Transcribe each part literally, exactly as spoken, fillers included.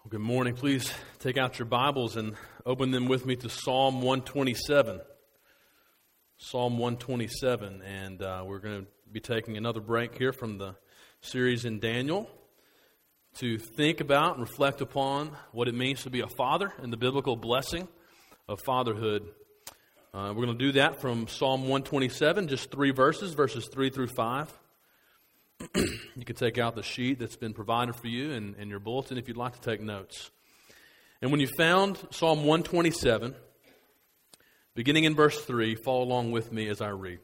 Well, good morning. Please take out your Bibles and open them with me to Psalm one twenty-seven. Psalm one twenty-seven, and uh, we're going to be taking another break here from the series in Daniel to think about and reflect upon what it means to be a father and the biblical blessing of fatherhood. Uh, we're going to do that from Psalm one twenty-seven, just three verses, verses three through five. You can take out the sheet that's been provided for you in, in your bulletin if you'd like to take notes. And when you found Psalm one twenty-seven, beginning in verse three, follow along with me as I read.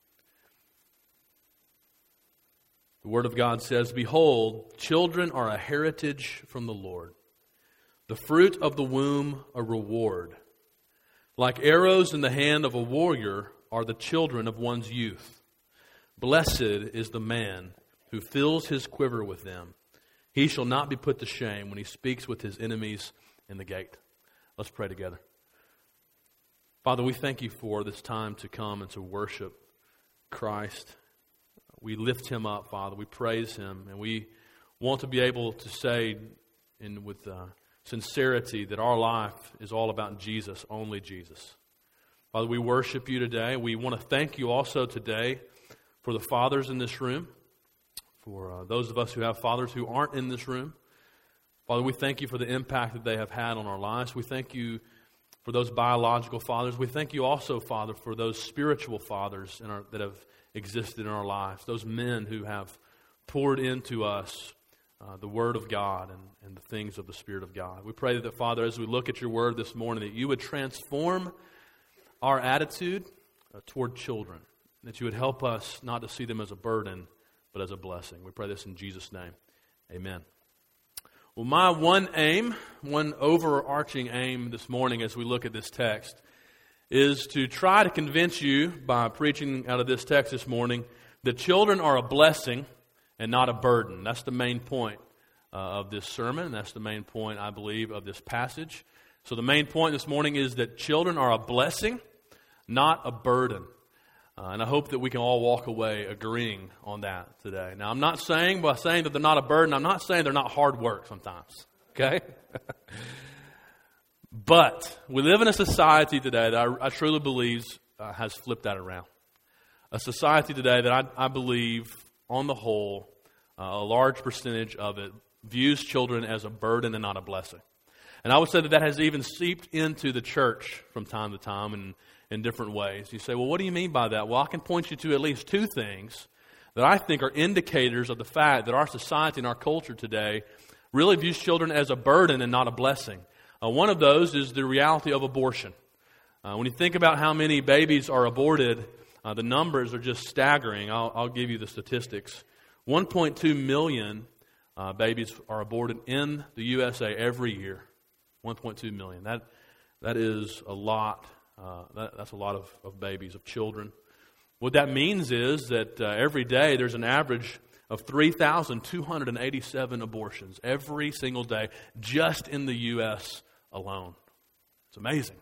The Word of God says, "Behold, children are a heritage from the Lord, the fruit of the womb a reward. Like arrows in the hand of a warrior are the children of one's youth. Blessed is the man who fills his quiver with them. He shall not be put to shame when he speaks with his enemies in the gate." Let's pray together. Father, we thank you for this time to come and to worship Christ. We lift him up, Father. We praise him, and we want to be able to say in with uh, sincerity that our life is all about Jesus, only Jesus. Father, we worship you today. We want to thank you also today for the fathers in this room, for uh, those of us who have fathers who aren't in this room. Father, we thank you for the impact that they have had on our lives. We thank you for those biological fathers. We thank you also, Father, for those spiritual fathers in our, that have existed in our lives, those men who have poured into us uh, the Word of God and, and the things of the Spirit of God. We pray that, Father, as we look at your Word this morning, that you would transform our attitude uh, toward children, that you would help us not to see them as a burden, but as a blessing. We pray this in Jesus' name. Amen. Well, my one aim, one overarching aim this morning as we look at this text is to try to convince you by preaching out of this text this morning that children are a blessing and not a burden. That's the main point uh, of this sermon. That's the main point, I believe, of this passage. So the main point this morning is that children are a blessing, not a burden. Uh, and I hope that we can all walk away agreeing on that today. Now, I'm not saying by saying that they're not a burden, I'm not saying they're not hard work sometimes. Okay? But we live in a society today that I, I truly believe uh, has flipped that around. A society today that I, I believe, on the whole, uh, a large percentage of it views children as a burden and not a blessing. And I would say that that has even seeped into the church from time to time and in different ways. You say, well, what do you mean by that? Well, I can point you to at least two things that I think are indicators of the fact that our society and our culture today really views children as a burden and not a blessing. Uh, one of those is the reality of abortion. Uh, when you think about how many babies are aborted, uh, the numbers are just staggering. I'll, I'll give you the statistics. one point two million uh, babies are aborted in the U S A every year. one point two million. That, that is a lot. Uh, that, that's a lot of, of babies, of children. What that means is that uh, every day there's an average of three thousand two hundred eighty-seven abortions every single day just in the U S alone. It's amazing.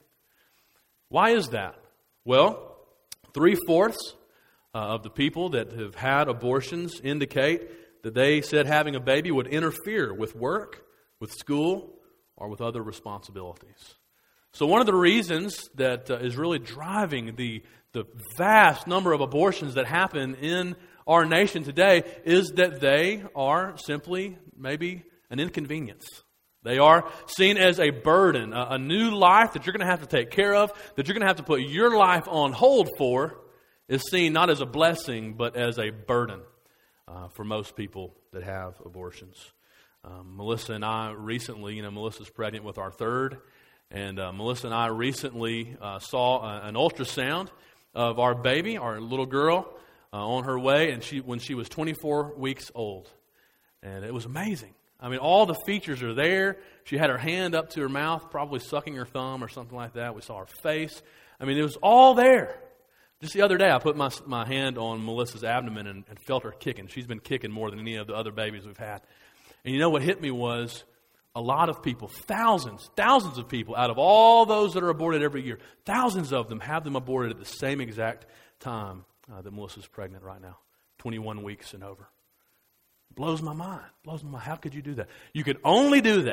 Why is that? Well, three-fourths uh, of the people that have had abortions indicate that they said having a baby would interfere with work, with school, or with other responsibilities. So one of the reasons that uh, is really driving the, the vast number of abortions that happen in our nation today is that they are simply maybe an inconvenience. They are seen as a burden, a, a new life that you're going to have to take care of, that you're going to have to put your life on hold for, is seen not as a blessing but as a burden uh, for most people that have abortions. Um, Melissa and I recently, you know, Melissa's pregnant with our third. And uh, Melissa and I recently uh, saw a, an ultrasound of our baby, our little girl, uh, on her way, and she when she was twenty-four weeks old. And it was amazing. I mean, all the features are there. She had her hand up to her mouth, probably sucking her thumb or something like that. We saw her face. I mean, it was all there. Just the other day, I put my my hand on Melissa's abdomen and, and felt her kicking. She's been kicking more than any of the other babies we've had. And you know what hit me was, a lot of people, thousands, thousands of people out of all those that are aborted every year, thousands of them have them aborted at the same exact time uh, that Melissa's pregnant right now, twenty-one weeks and over. Blows my mind. Blows my mind. How could you do that? You could only do that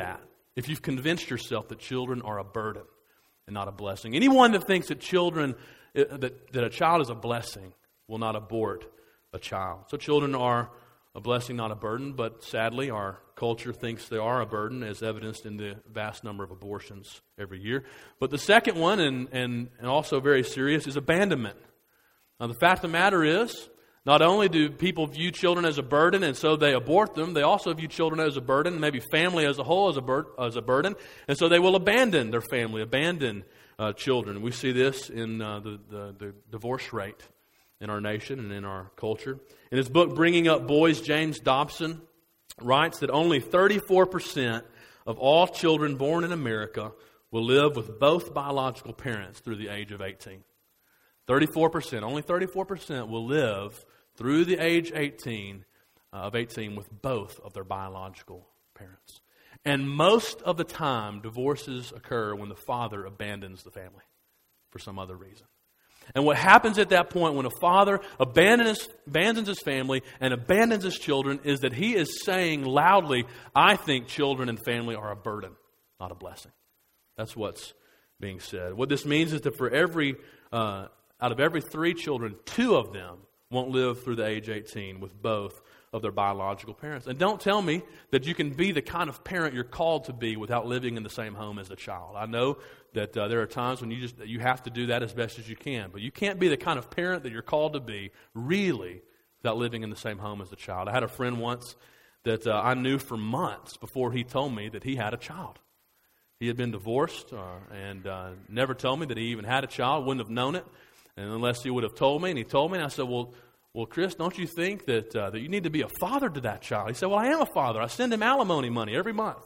if you've convinced yourself that children are a burden and not a blessing. Anyone that thinks that children, that, that a child is a blessing will not abort a child. So children are a blessing, not a burden, but sadly our culture thinks they are a burden, as evidenced in the vast number of abortions every year. But the second one, and, and, and also very serious, is abandonment. Now the fact of the matter is, not only do people view children as a burden and so they abort them, they also view children as a burden, maybe family as a whole as a, bur- as a burden, and so they will abandon their family, abandon uh, children. We see this in uh, the, the, the divorce rate in our nation and in our culture. In his book, Bringing Up Boys, James Dobson writes that only thirty-four percent of all children born in America will live with both biological parents through the age of eighteen. thirty-four percent, only thirty-four percent will live through the age eighteen uh, of eighteen with both of their biological parents. And most of the time, divorces occur when the father abandons the family for some other reason. And what happens at that point when a father abandons, abandons his family and abandons his children is that he is saying loudly, I think children and family are a burden, not a blessing. That's what's being said. What this means is that for every, uh, out of every three children, two of them won't live through the age eighteen with both of their biological parents. And don't tell me that you can be the kind of parent you're called to be without living in the same home as a child. I know that uh, there are times when you just you have to do that as best as you can, but you can't be the kind of parent that you're called to be really without living in the same home as a child. I had a friend once that uh, I knew for months before he told me that he had a child. He had been divorced uh, and uh, never told me that he even had a child, wouldn't have known it, and unless he would have told me. And he told me, and I said, well, Well, Chris, don't you think that uh, that you need to be a father to that child? He said, well, I am a father. I send him alimony money every month.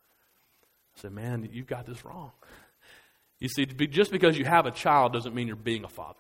I said, man, you've got this wrong. You see, just because you have a child doesn't mean you're being a father.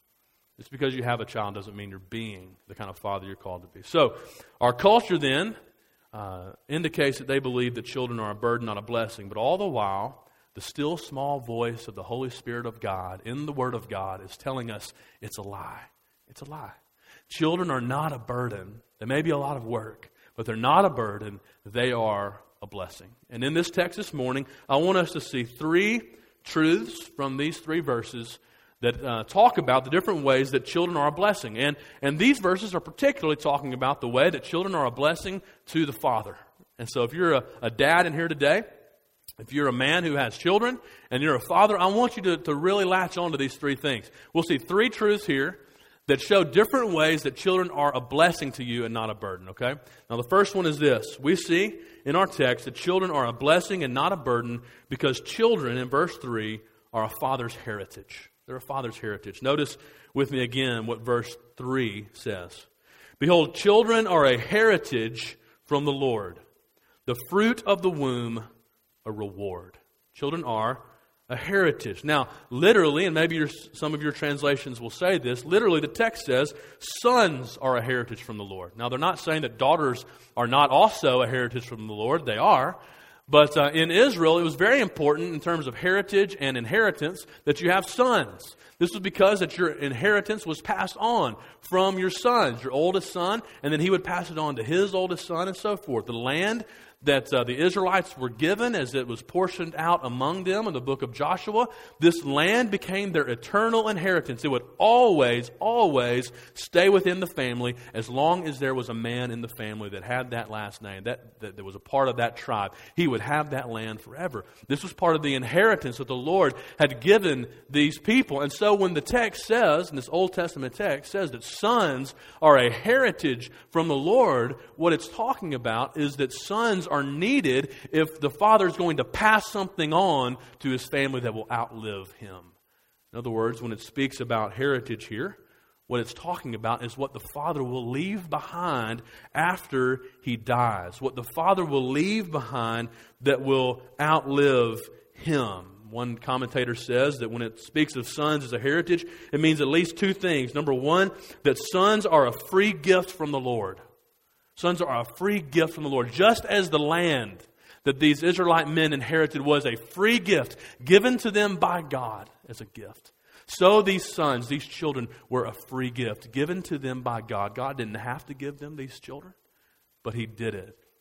Just because you have a child doesn't mean you're being the kind of father you're called to be. So our culture then uh, indicates that they believe that children are a burden, not a blessing. But all the while, the still small voice of the Holy Spirit of God in the Word of God is telling us it's a lie. It's a lie. Children are not a burden. They may be a lot of work, but they're not a burden. They are a blessing. And in this text this morning, I want us to see three truths from these three verses that uh, talk about the different ways that children are a blessing. And, and these verses are particularly talking about the way that children are a blessing to the Father. And so if you're a, a dad in here today, if you're a man who has children and you're a father, I want you to, to really latch on to these three things. We'll see three truths here that show different ways that children are a blessing to you and not a burden, okay? Now the first one is this. We see in our text that children are a blessing and not a burden because children, in verse three, are a father's heritage. They're a father's heritage. Notice with me again what verse three says. Behold, children are a heritage from the Lord, the fruit of the womb a reward. Children are a heritage. Now, literally, and maybe your, some of your translations will say this, literally the text says, sons are a heritage from the Lord. Now, they're not saying that daughters are not also a heritage from the Lord. They are. But uh, in Israel, it was very important in terms of heritage and inheritance that you have sons. This was because that your inheritance was passed on from your sons, your oldest son, and then he would pass it on to his oldest son and so forth. The land that uh, the Israelites were given as it was portioned out among them in the book of Joshua, this land became their eternal inheritance. It would always, always stay within the family as long as there was a man in the family that had that last name, that, that, that was a part of that tribe. He would have that land forever. This was part of the inheritance that the Lord had given these people. And so when the text says, and this Old Testament text says that sons are a heritage from the Lord, what it's talking about is that sons are needed if the father is going to pass something on to his family that will outlive him. In other words, when it speaks about heritage here, what it's talking about is what the father will leave behind after he dies. What the father will leave behind that will outlive him. One commentator says that when it speaks of sons as a heritage, it means at least two things. Number one, that sons are a free gift from the Lord. Sons are a free gift from the Lord. Just as the land that these Israelite men inherited was a free gift given to them by God as a gift, so these sons, these children, were a free gift given to them by God. God didn't have to give them these children, but He did it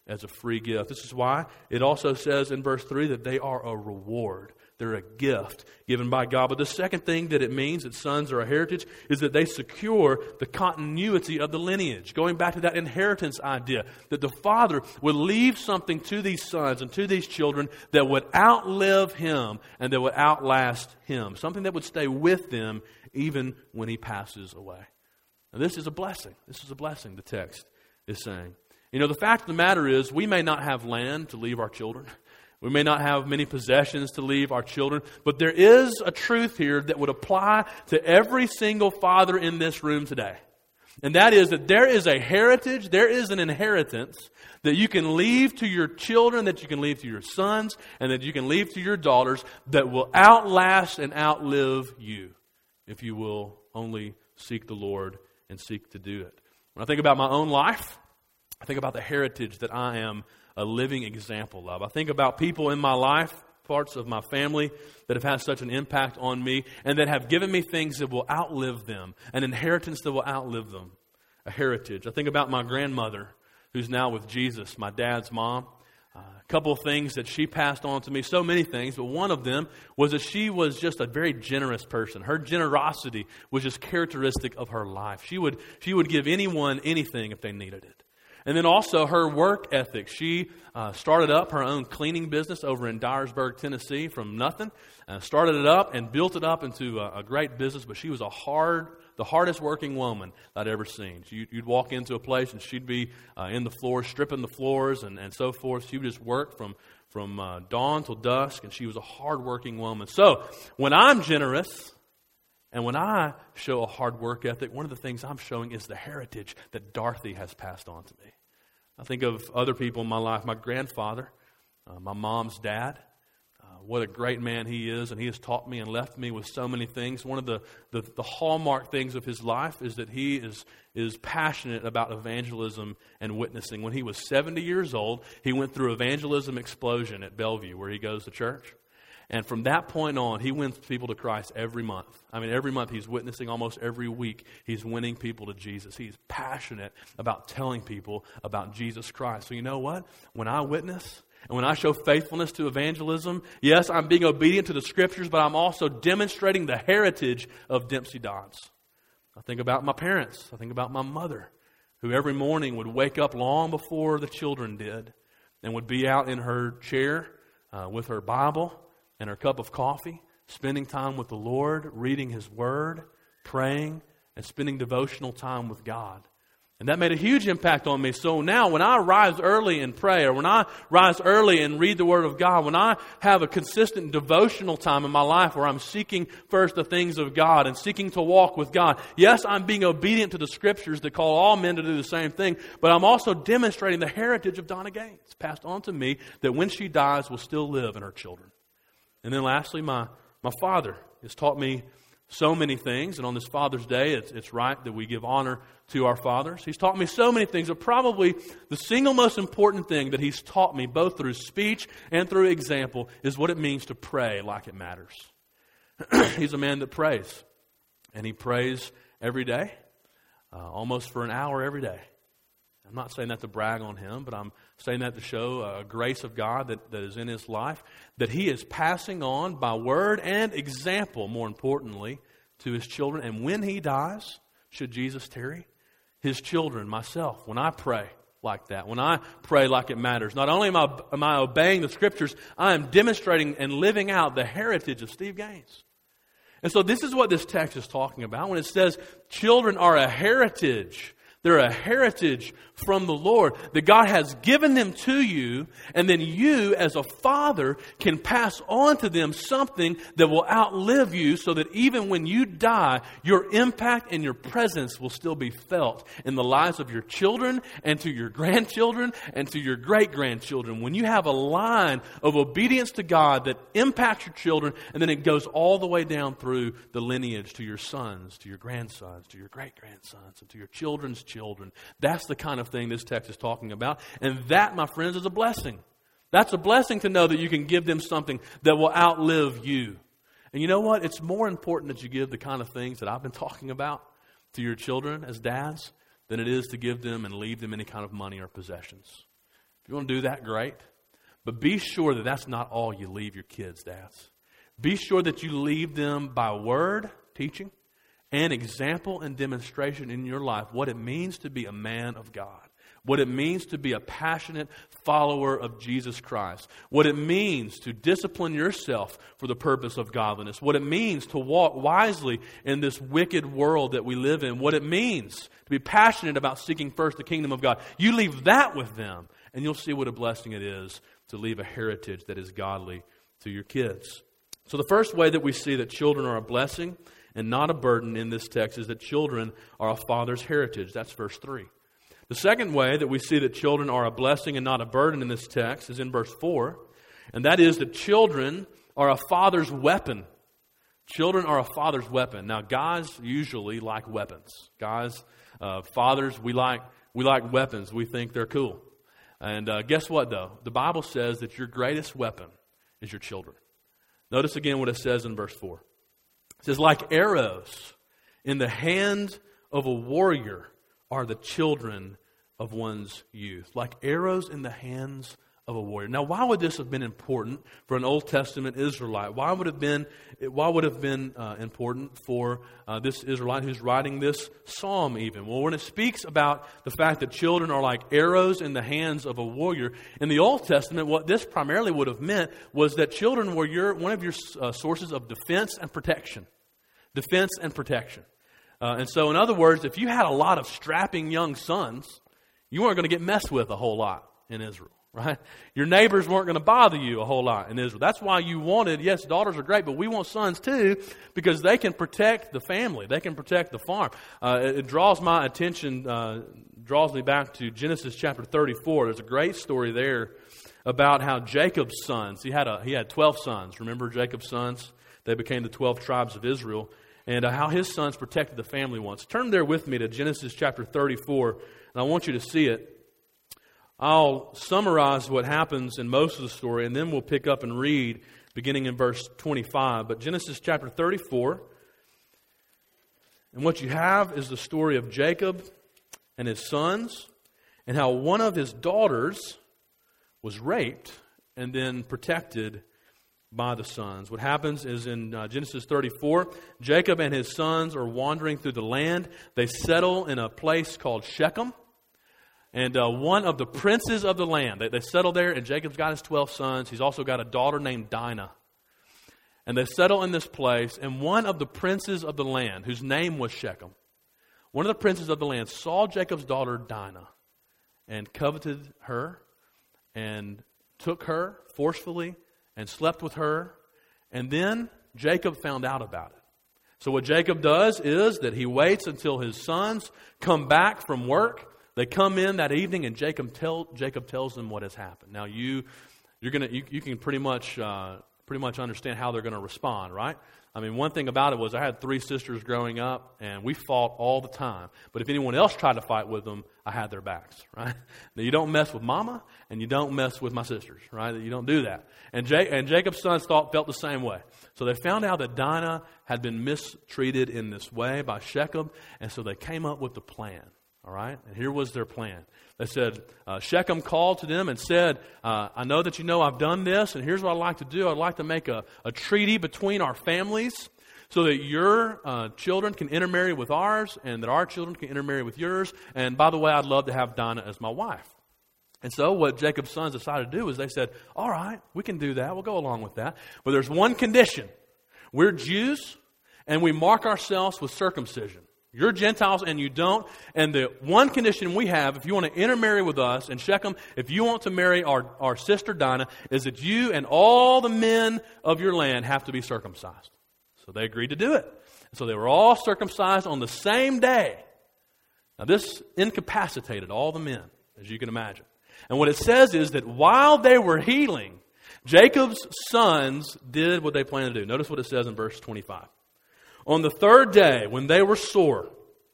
as a free gift. This is why it also says in verse three that they are a reward. They're a gift given by God. But the second thing that it means that sons are a heritage is that they secure the continuity of the lineage. Going back to that inheritance idea, that the father would leave something to these sons and to these children that would outlive him and that would outlast him. Something that would stay with them even when he passes away. Now, this is a blessing. This is a blessing, the text is saying. You know, the fact of the matter is we may not have land to leave our children. We may not have many possessions to leave our children, but there is a truth here that would apply to every single father in this room today. And that is that there is a heritage, there is an inheritance that you can leave to your children, that you can leave to your sons, and that you can leave to your daughters that will outlast and outlive you if you will only seek the Lord and seek to do it. When I think about my own life, I think about the heritage that I am a living example of. I think about people in my life, parts of my family that have had such an impact on me and that have given me things that will outlive them, an inheritance that will outlive them, a heritage. I think about my grandmother who's now with Jesus, my dad's mom. Uh, a couple of things that she passed on to me, so many things, but one of them was that she was just a very generous person. Her generosity was just characteristic of her life. She would, she would give anyone anything if they needed it. And then also her work ethic. She uh, started up her own cleaning business over in Dyersburg, Tennessee from nothing. Uh, started it up and built it up into a, a great business. But she was a hard, the hardest working woman I'd ever seen. She, you'd walk into a place and she'd be uh, in the floors, stripping the floors and, and so forth. She would just work from, from uh, dawn till dusk. And she was a hard working woman. So when I'm generous, and when I show a hard work ethic, one of the things I'm showing is the heritage that Dorothy has passed on to me. I think of other people in my life, my grandfather, uh, my mom's dad. Uh, what a great man he is, and he has taught me and left me with so many things. One of the, the, the hallmark things of his life is that he is, is passionate about evangelism and witnessing. When he was seventy years old, he went through evangelism explosion at Bellevue, where he goes to church. And from that point on, he wins people to Christ every month. I mean, every month he's witnessing. Almost every week he's winning people to Jesus. He's passionate about telling people about Jesus Christ. So you know what? When I witness and when I show faithfulness to evangelism, yes, I'm being obedient to the Scriptures, but I'm also demonstrating the heritage of Dempsey Dodds. I think about my parents. I think about my mother, who every morning would wake up long before the children did and would be out in her chair uh, with her Bible and her cup of coffee, spending time with the Lord, reading His Word, praying, and spending devotional time with God. And that made a huge impact on me. So now when I rise early in prayer, when I rise early and read the Word of God, when I have a consistent devotional time in my life where I'm seeking first the things of God and seeking to walk with God, yes, I'm being obedient to the Scriptures that call all men to do the same thing, but I'm also demonstrating the heritage of Donna Gaines, passed on to me, that when she dies will still live in her children. And then lastly, my, my father has taught me so many things. And on this Father's Day, it's, it's right that we give honor to our fathers. He's taught me so many things, but probably the single most important thing that he's taught me, both through speech and through example, is what it means to pray like it matters. He's a man that prays. And he prays every day, uh, almost for an hour every day. I'm not saying that to brag on him, but I'm saying that to show a grace of God that, that is in his life, that he is passing on by word and example, more importantly, to his children. And when he dies, should Jesus tarry, his children, myself, when I pray like that, when I pray like it matters, not only am I, am I obeying the Scriptures, I am demonstrating and living out the heritage of Steve Gaines. And so this is what this text is talking about when it says children are a heritage. They're a heritage from the Lord that God has given them to you, and then you as a father can pass on to them something that will outlive you, so that even when you die, your impact and your presence will still be felt in the lives of your children and to your grandchildren and to your great-grandchildren. When you have a line of obedience to God that impacts your children, and then it goes all the way down through the lineage to your sons, to your grandsons, to your great-grandsons, and to your children's children. That's the kind of thing this text is talking about. And that, my friends, is a blessing. That's a blessing to know that you can give them something that will outlive you. And you know what? It's more important that you give the kind of things that I've been talking about to your children as dads than it is to give them and leave them any kind of money or possessions. If you want to do that, great. But be sure that that's not all you leave your kids, dads. Be sure that you leave them by word, teaching, and example and demonstration in your life what it means to be a man of God. What it means to be a passionate follower of Jesus Christ. What it means to discipline yourself for the purpose of godliness. What it means to walk wisely in this wicked world that we live in. What it means to be passionate about seeking first the kingdom of God. You leave that with them, and you'll see what a blessing it is to leave a heritage that is godly to your kids. So the first way that we see that children are a blessing and not a burden in this text is that children are a father's heritage. That's verse three. The second way that we see that children are a blessing and not a burden in this text is in verse four, and that is that children are a father's weapon. Children are a father's weapon. Now, guys usually like weapons. Guys, uh, fathers, we like we like weapons. We think they're cool. And uh, guess what, though? The Bible says that your greatest weapon is your children. Notice again what it says in verse four. It says, like arrows in the hand of a warrior are the children of one's youth. Like arrows in the hands of a warrior. Now, why would this have been important for an Old Testament Israelite? Why would it have been, why would it have been uh, important for uh, this Israelite who's writing this psalm even? Well, when it speaks about the fact that children are like arrows in the hands of a warrior, in the Old Testament, what this primarily would have meant was that children were your one of your uh, sources of defense and protection. Defense and protection. Uh, and so, in other words, if you had a lot of strapping young sons, you weren't going to get messed with a whole lot in Israel, right? Your neighbors weren't going to bother you a whole lot in Israel. That's why you wanted, yes, daughters are great, but we want sons too, because they can protect the family. They can protect the farm. Uh, it, it draws my attention, uh, draws me back to Genesis chapter thirty-four. There's a great story there about how Jacob's sons, he had a he had twelve sons. Remember Jacob's sons? They became the twelve tribes of Israel. And uh, how his sons protected the family once. Turn there with me to Genesis chapter thirty-four, and I want you to see it. I'll summarize what happens in most of the story, and then we'll pick up and read beginning in verse twenty-five. But Genesis chapter thirty-four, and what you have is the story of Jacob and his sons, and how one of his daughters was raped and then protected by the sons. What happens is in uh, Genesis thirty-four, Jacob and his sons are wandering through the land. They settle in a place called Shechem. And uh, one of the princes of the land, they, they settle there, and Jacob's got his twelve sons. He's also got a daughter named Dinah. And they settle in this place, and one of the princes of the land, whose name was Shechem, one of the princes of the land saw Jacob's daughter Dinah and coveted her and took her forcefully and slept with her, and then Jacob found out about it. So what Jacob does is that he waits until his sons come back from work. They come in that evening, and Jacob tell Jacob tells them what has happened. Now you you're gonna you, you can pretty much uh, pretty much understand how they're going to respond, right? I mean, one thing about it was I had three sisters growing up, and we fought all the time. But if anyone else tried to fight with them, I had their backs, right? Now, you don't mess with Mama, and you don't mess with my sisters, right? You don't do that. And, J- and Jacob's sons thought felt the same way. So they found out that Dinah had been mistreated in this way by Shechem, and so they came up with the plan. All right? And here was their plan. They said, uh, Shechem called to them and said, uh, I know that you know I've done this, and here's what I'd like to do. I'd like to make a, a treaty between our families so that your uh, children can intermarry with ours and that our children can intermarry with yours. And by the way, I'd love to have Dinah as my wife. And so what Jacob's sons decided to do is they said, all right, we can do that. We'll go along with that. But there's one condition. We're Jews, and we mark ourselves with circumcision. You're Gentiles and you don't. And the one condition we have, if you want to intermarry with us, and Shechem, if you want to marry our, our sister Dinah, is that you and all the men of your land have to be circumcised. So they agreed to do it. So they were all circumcised on the same day. Now this incapacitated all the men, as you can imagine. And what it says is that while they were healing, Jacob's sons did what they planned to do. Notice what it says in verse twenty-five. On the third day, when they were sore,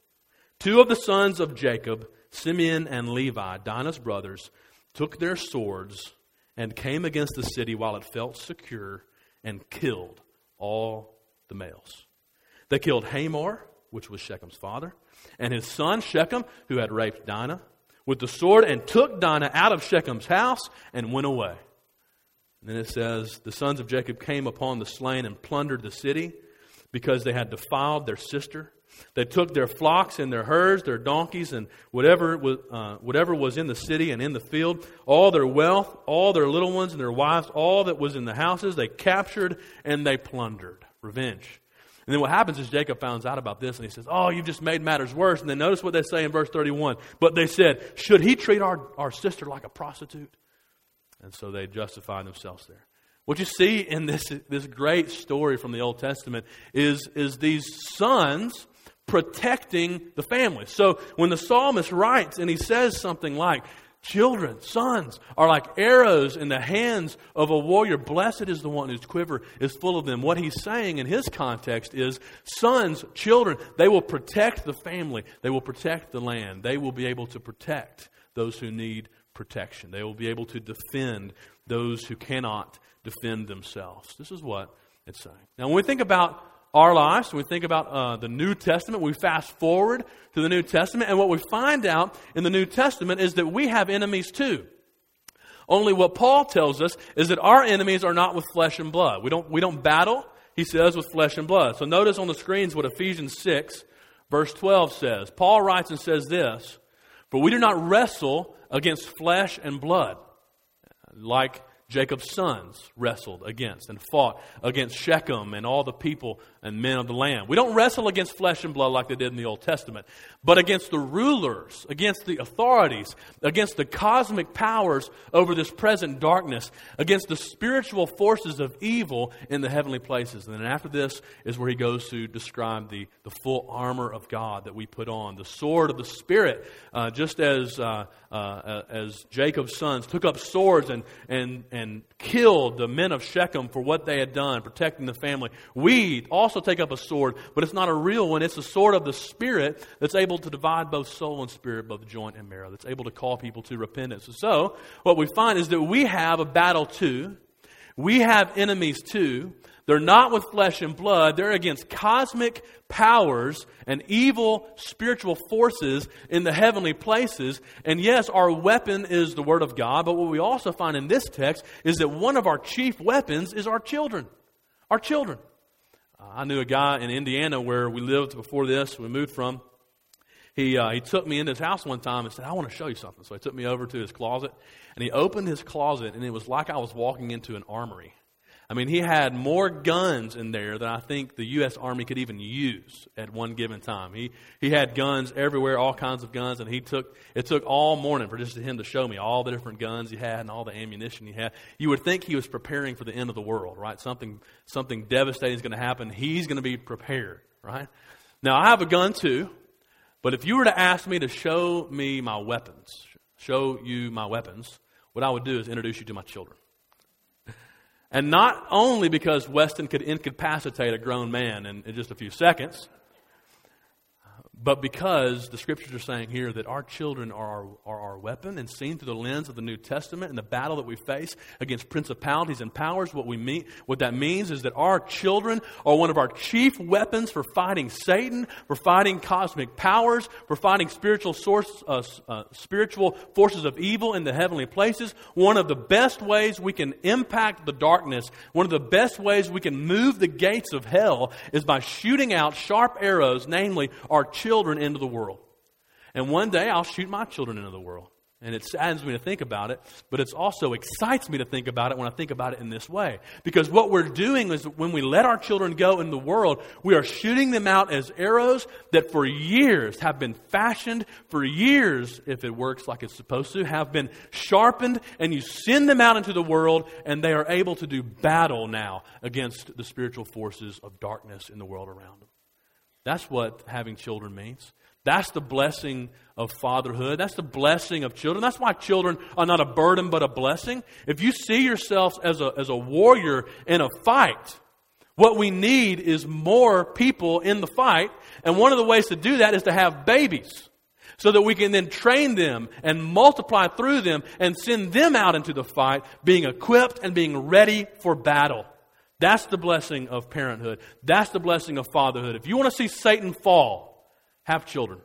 two of the sons of Jacob, Simeon and Levi, Dinah's brothers, took their swords and came against the city while it felt secure and killed all the males. They killed Hamor, which was Shechem's father, and his son Shechem, who had raped Dinah, with the sword and took Dinah out of Shechem's house and went away. And then it says, the sons of Jacob came upon the slain and plundered the city because they had defiled their sister. They took their flocks and their herds, their donkeys, and whatever was, uh, whatever was in the city and in the field, all their wealth, all their little ones and their wives, all that was in the houses, they captured and they plundered. Revenge. And then what happens is Jacob finds out about this and he says, oh, you've just made matters worse. And then notice what they say in verse thirty-one. But they said, should he treat our, our sister like a prostitute? And so they justify themselves there. What you see in this, this great story from the Old Testament is, is these sons protecting the family. So when the psalmist writes and he says something like, children, sons, are like arrows in the hands of a warrior. Blessed is the one whose quiver is full of them. What he's saying in his context is sons, children, they will protect the family. They will protect the land. They will be able to protect those who need protection. They will be able to defend those who cannot defend themselves. This is what it's saying. Now, when we think about our lives, when we think about uh, the New Testament, we fast forward to the New Testament, and what we find out in the New Testament is that we have enemies too. Only what Paul tells us is that our enemies are not with flesh and blood. We don't, we don't battle, he says, with flesh and blood. So notice on the screens what Ephesians six, verse twelve says. Paul writes and says this, for we do not wrestle against flesh and blood, like Jacob's sons wrestled against and fought against Shechem and all the people and men of the land. We don't wrestle against flesh and blood like they did in the Old Testament, but against the rulers, against the authorities, against the cosmic powers over this present darkness, against the spiritual forces of evil in the heavenly places. And then after this is where he goes to describe the, the full armor of God that we put on, the sword of the Spirit, uh, just as uh, uh, as Jacob's sons took up swords and and and killed the men of Shechem for what they had done, protecting the family. We also take up a sword, but it's not a real one. It's the sword of the Spirit that's able to divide both soul and spirit, both joint and marrow, that's able to call people to repentance. So what we find is that we have a battle too. We have enemies too. They're not with flesh and blood. They're against cosmic powers and evil spiritual forces in the heavenly places. And yes, our weapon is the Word of God. But what we also find in this text is that one of our chief weapons is our children. Our children. Uh, I knew a guy in Indiana where we lived before this, we moved from. He uh, he took me into his house one time and said, I want to show you something. So he took me over to his closet. And he opened his closet, and it was like I was walking into an armory. I mean, he had more guns in there than I think the U S Army could even use at one given time. He he had guns everywhere, all kinds of guns, and he took it took all morning for just him to show me all the different guns he had and all the ammunition he had. You would think he was preparing for the end of the world, right? Something something devastating is going to happen. He's going to be prepared, right? Now, I have a gun too, but if you were to ask me to show me my weapons, show you my weapons, what I would do is introduce you to my children. And not only because Weston could incapacitate a grown man in, in just a few seconds, but because the Scriptures are saying here that our children are our, are our weapon, and seen through the lens of the New Testament and the battle that we face against principalities and powers, what we mean, what that means is that our children are one of our chief weapons for fighting Satan, for fighting cosmic powers, for fighting spiritual source, uh, uh, spiritual forces of evil in the heavenly places. One of the best ways we can impact the darkness, one of the best ways we can move the gates of hell is by shooting out sharp arrows, namely our children. children into the world. And one day I'll shoot my children into the world. And it saddens me to think about it, but it also excites me to think about it when I think about it in this way. Because what we're doing is when we let our children go in the world, we are shooting them out as arrows that for years have been fashioned, for years, if it works like it's supposed to, have been sharpened, and you send them out into the world, and they are able to do battle now against the spiritual forces of darkness in the world around them. That's what having children means. That's the blessing of fatherhood. That's the blessing of children. That's why children are not a burden but a blessing. If you see yourselves as a, as a warrior in a fight, what we need is more people in the fight. And one of the ways to do that is to have babies, so that we can then train them and multiply through them and send them out into the fight, being equipped and being ready for battle. That's the blessing of parenthood. That's the blessing of fatherhood. If you want to see Satan fall, have children.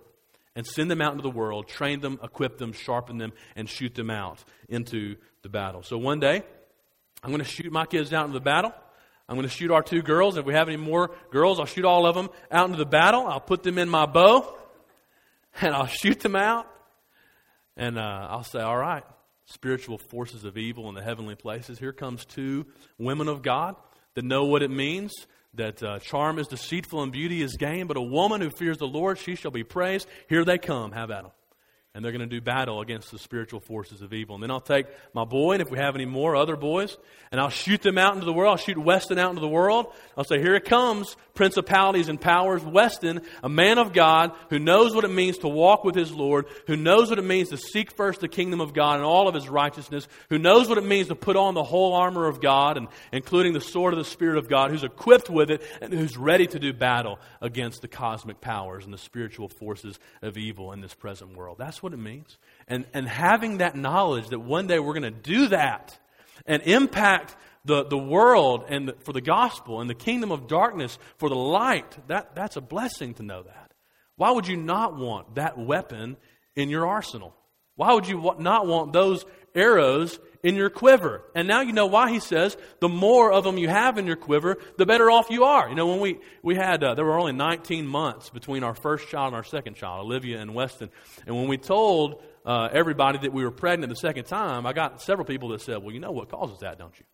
and send them out into the world, train them, equip them, sharpen them, and shoot them out into the battle. So one day, I'm going to shoot my kids out into the battle. I'm going to shoot our two girls. If we have any more girls, I'll shoot all of them out into the battle. I'll put them in my bow, and I'll shoot them out. And uh, I'll say, all right, spiritual forces of evil in the heavenly places. Here comes two women of God that know what it means, that uh, charm is deceitful and beauty is gain, but a woman who fears the Lord, she shall be praised. Here they come. Have at them. And they're going to do battle against the spiritual forces of evil. And then I'll take my boy, and if we have any more other boys, and I'll shoot them out into the world. I'll shoot Weston out into the world. I'll say, here it comes, principalities and powers. Weston, a man of God who knows what it means to walk with his Lord, who knows what it means to seek first the kingdom of God and all of his righteousness, who knows what it means to put on the whole armor of God, and including the sword of the Spirit of God, who's equipped with it and who's ready to do battle against the cosmic powers and the spiritual forces of evil in this present world. That's what it means. And and having that knowledge that one day we're going to do that and impact the, the world and the, for the gospel and the kingdom of darkness for the light, that, that's a blessing to know that. Why would you not want that weapon in your arsenal? Why would you not want those arrows in your quiver? And now you know why he says the more of them you have in your quiver, the better off you are. You know, when we, we had, uh, there were only nineteen months between our first child and our second child, Olivia and Weston. And when we told uh, everybody that we were pregnant the second time, I got several people that said, well, you know what causes that, don't you?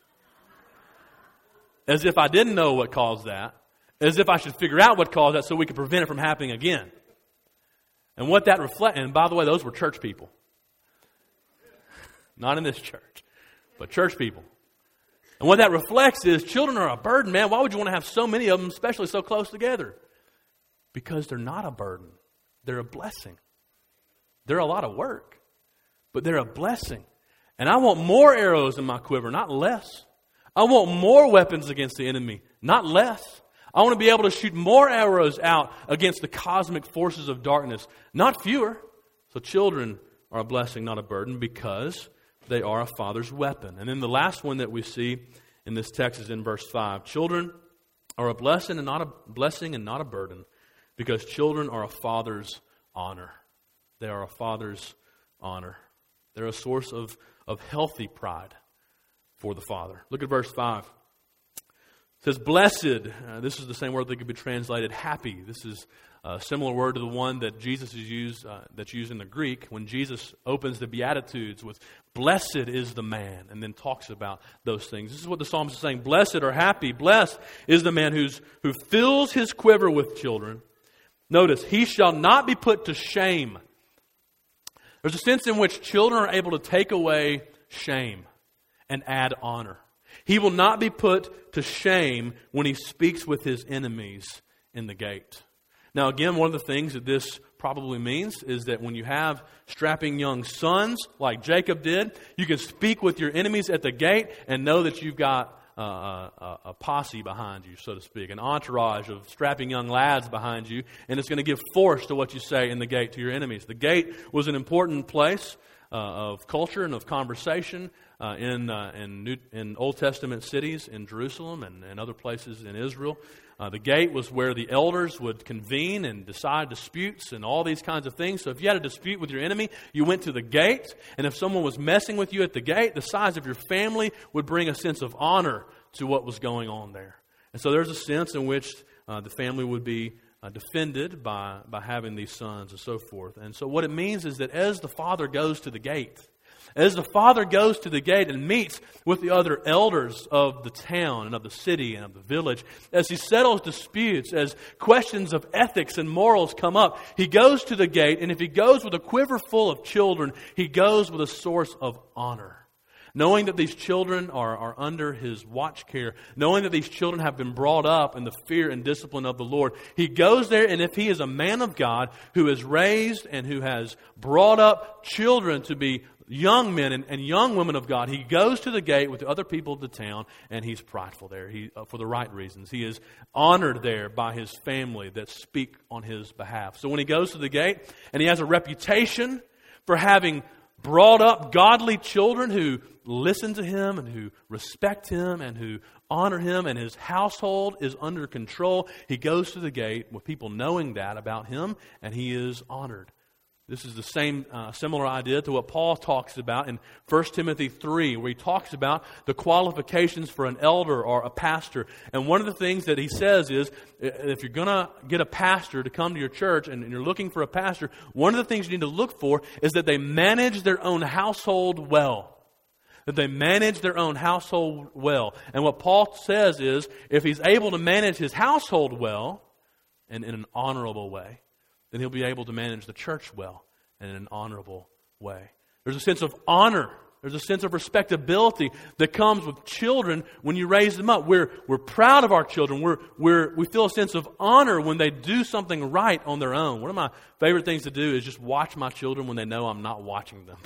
As if I didn't know what caused that. As if I should figure out what caused that so we could prevent it from happening again. And what that reflects, and by the way, those were church people. Not in this church, but church people. And what that reflects is children are a burden, man. Why would you want to have so many of them, especially so close together? Because they're not a burden. They're a blessing. They're a lot of work, but they're a blessing. And I want more arrows in my quiver, not less. I want more weapons against the enemy, not less. I want to be able to shoot more arrows out against the cosmic forces of darkness, not fewer. So children are a blessing, not a burden, because they are a father's weapon. And then the last one that we see in this text is in verse five. Children are a blessing and not a blessing and not a burden, because children are a father's honor. They are a father's honor. They're a source of, of healthy pride for the father. Look at verse five. It says, blessed. Uh, this is the same word that could be translated happy. This is a similar word to the one that Jesus is used, uh, that's used in the Greek when Jesus opens the Beatitudes with, blessed is the man, and then talks about those things. This is what the psalmist is saying. Blessed or happy, blessed is the man who's who fills his quiver with children. Notice, he shall not be put to shame. There's a sense in which children are able to take away shame and add honor. He will not be put to shame when he speaks with his enemies in the gate. Now, again, one of the things that this probably means is that when you have strapping young sons like Jacob did, you can speak with your enemies at the gate and know that you've got uh, a, a posse behind you, so to speak, an entourage of strapping young lads behind you, and it's going to give force to what you say in the gate to your enemies. The gate was an important place uh, of culture and of conversation uh, in uh, in, New, in Old Testament cities in Jerusalem and, and other places in Israel. Uh, the gate was where the elders would convene and decide disputes and all these kinds of things. So if you had a dispute with your enemy, you went to the gate. And if someone was messing with you at the gate, the size of your family would bring a sense of honor to what was going on there. And so there's a sense in which uh, the family would be uh, defended by, by having these sons and so forth. And so what it means is that as the father goes to the gate, as the father goes to the gate and meets with the other elders of the town and of the city and of the village, as he settles disputes, as questions of ethics and morals come up, he goes to the gate, and if he goes with a quiver full of children, he goes with a source of honor. Knowing that these children are, are under his watch care, knowing that these children have been brought up in the fear and discipline of the Lord, he goes there, and if he is a man of God who is raised and who has brought up children to be young men and, and young women of God, he goes to the gate with the other people of the town, and he's prideful there he, uh, for the right reasons. He is honored there by his family that speak on his behalf. So when he goes to the gate, and he has a reputation for having brought up godly children who listen to him and who respect him and who honor him, and his household is under control. He goes to the gate with people knowing that about him, and he is honored. This is the same uh, similar idea to what Paul talks about in First Timothy three, where he talks about the qualifications for an elder or a pastor. And one of the things that he says is, if you're going to get a pastor to come to your church and you're looking for a pastor, one of the things you need to look for is that they manage their own household well. That they manage their own household well. And what Paul says is, if he's able to manage his household well and in an honorable way, then he'll be able to manage the church well and in an honorable way. There's a sense of honor. There's a sense of respectability that comes with children when you raise them up. We're, we're proud of our children. We're, we're, we feel a sense of honor when they do something right on their own. One of my favorite things to do is just watch my children when they know I'm not watching them.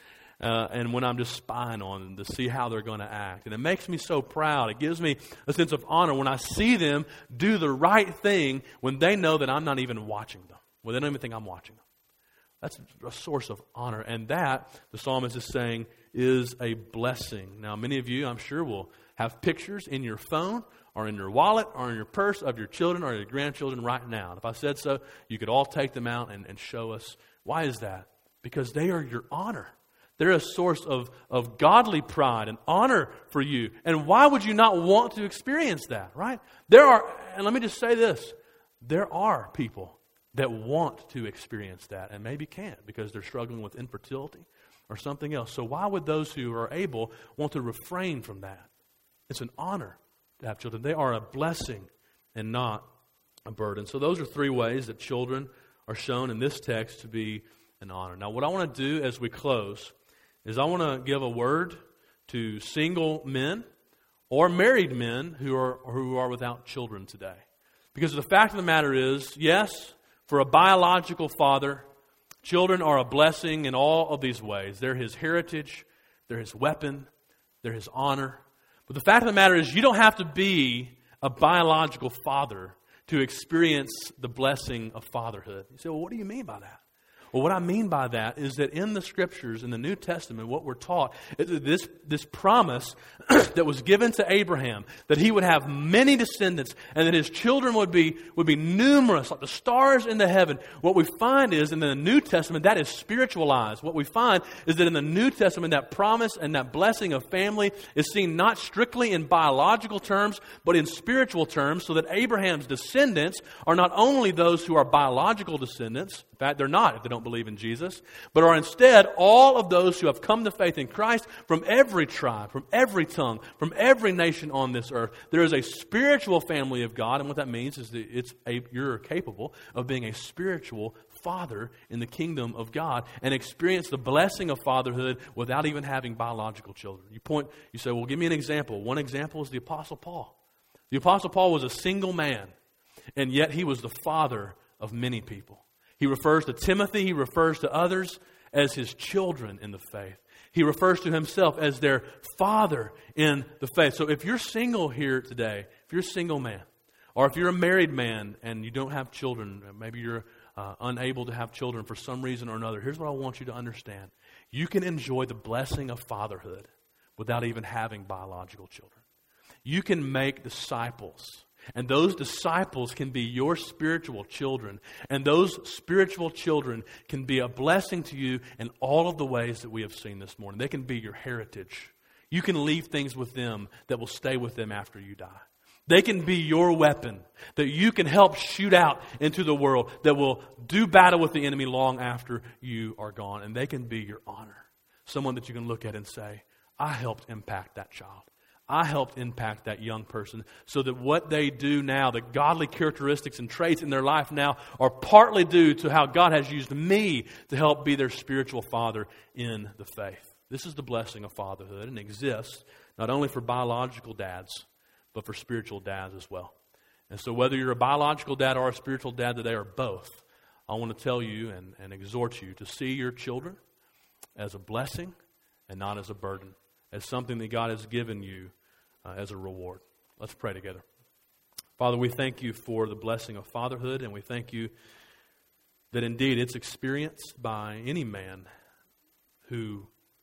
Uh, and when I'm just spying on them to see how they're going to act. And it makes me so proud. It gives me a sense of honor when I see them do the right thing when they know that I'm not even watching them. Well, they don't even think I'm watching them. That's a source of honor. And that, the psalmist is saying, is a blessing. Now, many of you, I'm sure, will have pictures in your phone or in your wallet or in your purse of your children or your grandchildren right now. And if I said so, you could all take them out and, and show us. Why is that? Because they are your honor. They're a source of, of godly pride and honor for you. And why would you not want to experience that, right? There are, and let me just say this, there are people that want to experience that and maybe can't because they're struggling with infertility or something else. So why would those who are able want to refrain from that? It's an honor to have children. They are a blessing and not a burden. So those are three ways that children are shown in this text to be an honor. Now what I want to do as we close is I want to give a word to single men or married men who are who are without children today. Because the fact of the matter is, yes, for a biological father, children are a blessing in all of these ways. They're his heritage, they're his weapon, they're his honor. But the fact of the matter is, you don't have to be a biological father to experience the blessing of fatherhood. You say, well, what do you mean by that? Well, what I mean by that is that in the Scriptures, in the New Testament, what we're taught is that this, this promise that was given to Abraham, that he would have many descendants and that his children would be, would be numerous, like the stars in the heaven. What we find is in the New Testament, that is spiritualized. What we find is that in the New Testament, that promise and that blessing of family is seen not strictly in biological terms, but in spiritual terms, so that Abraham's descendants are not only those who are biological descendants, in fact, they're not if they don't believe in Jesus, but are instead all of those who have come to faith in Christ from every tribe, from every tongue, from every nation on this earth. There is a spiritual family of God, and what that means is that it's a, you're capable of being a spiritual father in the kingdom of God and experience the blessing of fatherhood without even having biological children. You point, you say, well, give me an example. One example is the Apostle Paul. The Apostle Paul was a single man, and yet he was the father of many people. He refers to Timothy, he refers to others as his children in the faith. He refers to himself as their father in the faith. So if you're single here today, if you're a single man, or if you're a married man and you don't have children, maybe you're uh, unable to have children for some reason or another, here's what I want you to understand. You can enjoy the blessing of fatherhood without even having biological children. You can make disciples. And those disciples can be your spiritual children. And those spiritual children can be a blessing to you in all of the ways that we have seen this morning. They can be your heritage. You can leave things with them that will stay with them after you die. They can be your weapon that you can help shoot out into the world that will do battle with the enemy long after you are gone. And they can be your honor. Someone that you can look at and say, I helped impact that child. I helped impact that young person so that what they do now, the godly characteristics and traits in their life now are partly due to how God has used me to help be their spiritual father in the faith. This is the blessing of fatherhood and exists not only for biological dads, but for spiritual dads as well. And so whether you're a biological dad or a spiritual dad today or both, I want to tell you and, and exhort you to see your children as a blessing and not as a burden, as something that God has given you uh, as a reward. Let's pray together. Father, we thank you for the blessing of fatherhood, and we thank you that indeed it's experienced by any man who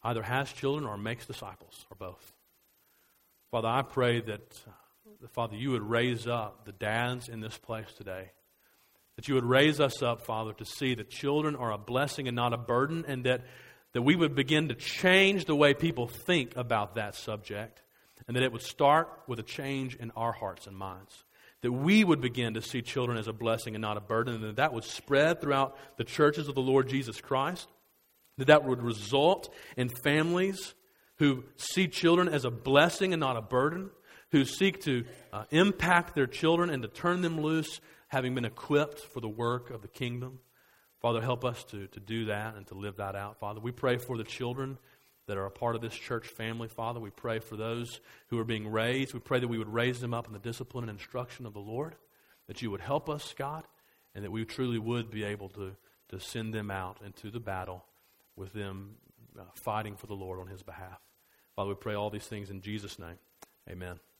either has children or makes disciples, or both. Father, I pray that, uh, Father, you would raise up the dads in this place today. That you would raise us up, Father, to see that children are a blessing and not a burden, and that, that we would begin to change the way people think about that subject, and that it would start with a change in our hearts and minds. That we would begin to see children as a blessing and not a burden, and that that would spread throughout the churches of the Lord Jesus Christ. That that would result in families who see children as a blessing and not a burden, who seek to uh, impact their children and to turn them loose, having been equipped for the work of the kingdom. Father, help us to, to do that and to live that out, Father. We pray for the children that are a part of this church family, Father. We pray for those who are being raised. We pray that we would raise them up in the discipline and instruction of the Lord, that you would help us, God, and that we truly would be able to, to send them out into the battle with them uh, fighting for the Lord on His behalf. Father, we pray all these things in Jesus' name. Amen.